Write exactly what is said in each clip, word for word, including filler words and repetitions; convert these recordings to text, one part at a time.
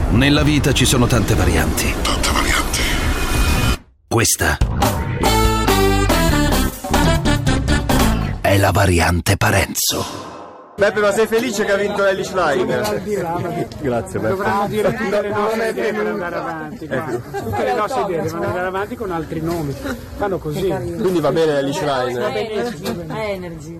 Nella vita ci sono tante varianti. Tante varianti. Questa è la variante Parenzo. Beppe, ma sei felice che ha vinto l'Ellie Schlein? Grazie Beppe. Dovranno dire tutte le nostre idee per andare avanti. Ecco. Tutte le nostre idee devono andare avanti con altri nomi. Fanno così. Quindi va bene l'Ellie Schlein? Va benissimo. Energy.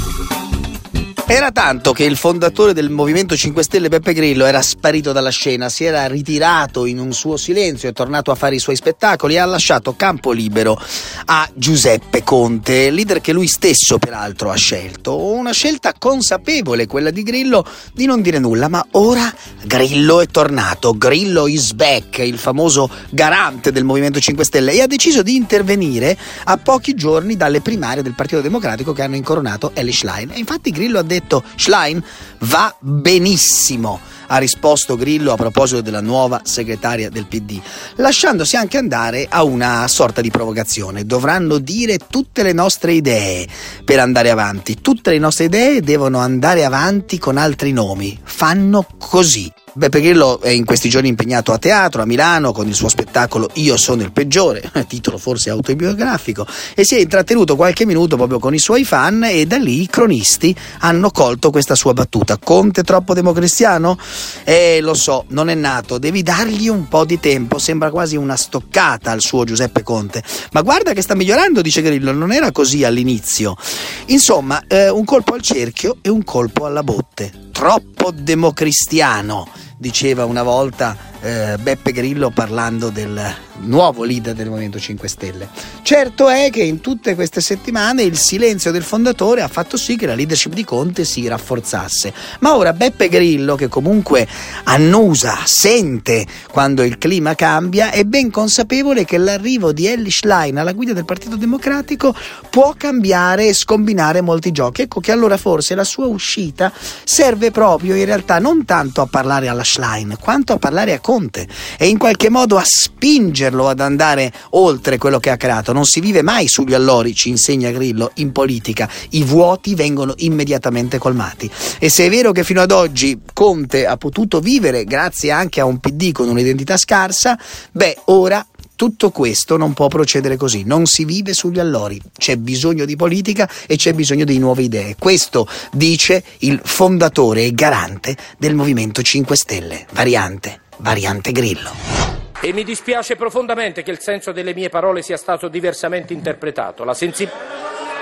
Era tanto che il fondatore del Movimento cinque Stelle, Beppe Grillo, era sparito dalla scena, si era ritirato in un suo silenzio, è tornato a fare i suoi spettacoli e ha lasciato campo libero a Giuseppe Conte, leader che lui stesso peraltro ha scelto. Una scelta consapevole, quella di Grillo, di non dire nulla, ma ora Grillo è tornato, Grillo is back, il famoso garante del Movimento cinque Stelle, e ha deciso di intervenire a pochi giorni dalle primarie del Partito Democratico che hanno incoronato Ellie Schlein. E infatti Grillo ha detto: Schlein va benissimo, ha risposto Grillo a proposito della nuova segretaria del P D, lasciandosi anche andare a una sorta di provocazione. Dovranno dire tutte le nostre idee per andare avanti, tutte le nostre idee devono andare avanti con altri nomi, fanno così. Beppe Grillo è in questi giorni impegnato a teatro a Milano con il suo spettacolo Io sono il peggiore, titolo forse autobiografico, e si è intrattenuto qualche minuto proprio con i suoi fan, e da lì i cronisti hanno colto questa sua battuta: Conte troppo democristiano? Eh, lo so, non è nato, devi dargli un po' di tempo, sembra quasi una stoccata al suo Giuseppe Conte, ma guarda che sta migliorando, dice Grillo, non era così all'inizio. Insomma, eh, un colpo al cerchio e un colpo alla botte. Troppo democristiano, diceva una volta eh, Beppe Grillo parlando del nuovo leader del Movimento cinque Stelle. Certo è che in tutte queste settimane il silenzio del fondatore ha fatto sì che la leadership di Conte si rafforzasse, ma ora Beppe Grillo, che comunque annusa, sente quando il clima cambia, è ben consapevole che l'arrivo di Ellie Schlein alla guida del Partito Democratico può cambiare e scombinare molti giochi. Ecco che allora forse la sua uscita serve proprio in realtà non tanto a parlare alla Schlein quanto a parlare a Conte e in qualche modo a spingerlo ad andare oltre quello che ha creato. Non si vive mai sugli allori, ci insegna Grillo, in politica i vuoti vengono immediatamente colmati, e se è vero che fino ad oggi Conte ha potuto vivere grazie anche a un P D con un'identità scarsa, beh, ora tutto questo non può procedere così, non si vive sugli allori, c'è bisogno di politica e c'è bisogno di nuove idee. Questo dice il fondatore e garante del Movimento cinque Stelle, variante, variante Grillo. E mi dispiace profondamente che il senso delle mie parole sia stato diversamente interpretato. La sensibilità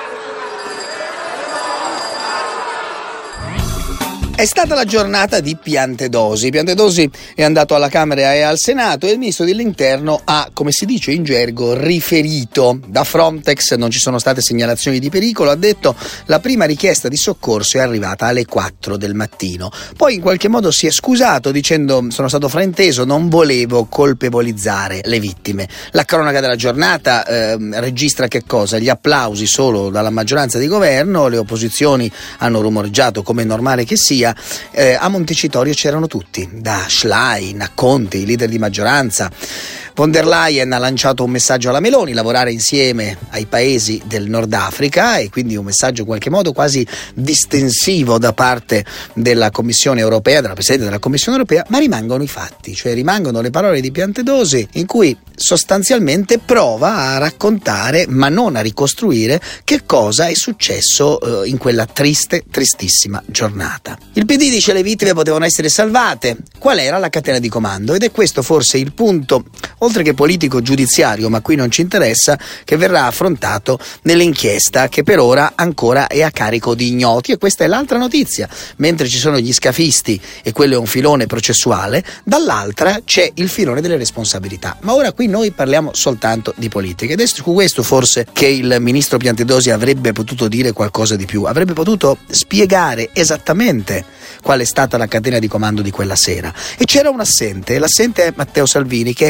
È stata la giornata di Piantedosi. Piantedosi è andato alla Camera e al Senato e il ministro dell'Interno ha, come si dice in gergo, riferito. Da Frontex non ci sono state segnalazioni di pericolo, ha detto la prima richiesta di soccorso è arrivata alle quattro del mattino. Poi in qualche modo si è scusato dicendo sono stato frainteso, non volevo colpevolizzare le vittime. La cronaca della giornata eh, registra che cosa? Gli applausi solo dalla maggioranza di governo, le opposizioni hanno rumoreggiato come è normale che sia. Eh, a Montecitorio c'erano tutti, da Schlein a Conte, i leader di maggioranza. Von der Leyen ha lanciato un messaggio alla Meloni, lavorare insieme ai paesi del Nord Africa, e quindi un messaggio in qualche modo quasi distensivo da parte della Commissione Europea, della Presidente della Commissione Europea, ma rimangono i fatti, cioè rimangono le parole di Piantedosi in cui sostanzialmente prova a raccontare, ma non a ricostruire, che cosa è successo eh, in quella triste, tristissima giornata. Il P D dice le vittime potevano essere salvate. Qual era la catena di comando? Ed è questo forse il punto, oltre che politico giudiziario, ma qui non ci interessa, che verrà affrontato nell'inchiesta che per ora ancora è a carico di ignoti, e questa è l'altra notizia. Mentre ci sono gli scafisti e quello è un filone processuale, dall'altra c'è il filone delle responsabilità. Ma ora qui noi parliamo soltanto di politica, ed è su questo forse che il ministro Piantedosi avrebbe potuto dire qualcosa di più, avrebbe potuto spiegare esattamente qual è stata la catena di comando di quella sera. E c'era un assente, l'assente è Matteo Salvini, che è ministro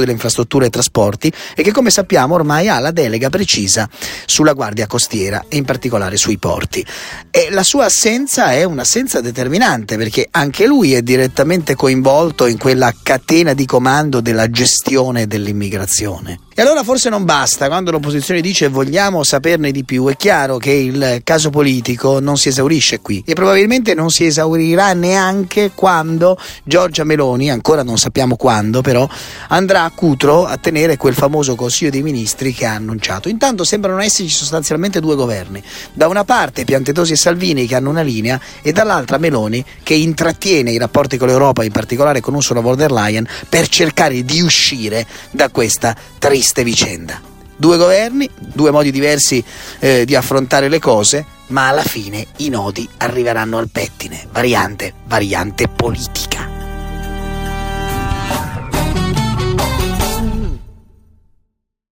delle infrastrutture e trasporti e che, come sappiamo, ormai ha la delega precisa sulla Guardia Costiera e in particolare sui porti. E la sua assenza è un'assenza determinante, perché anche lui è direttamente coinvolto in quella catena di comando della gestione dell'immigrazione. E allora forse non basta, quando l'opposizione dice vogliamo saperne di più, è chiaro che il caso politico non si esaurisce qui e probabilmente non si esaurirà neanche quando Giorgia Meloni, ancora non sappiamo quando però, andrà a Cutro a tenere quel famoso Consiglio dei Ministri che ha annunciato. Intanto sembrano esserci sostanzialmente due governi, da una parte Piantedosi e Salvini che hanno una linea e dall'altra Meloni che intrattiene i rapporti con l'Europa, in particolare con Ursula von der Leyen, per cercare di uscire da questa triste vicenda. Due governi, due modi diversi eh, di affrontare le cose, ma alla fine i nodi arriveranno al pettine. Variante, variante politica.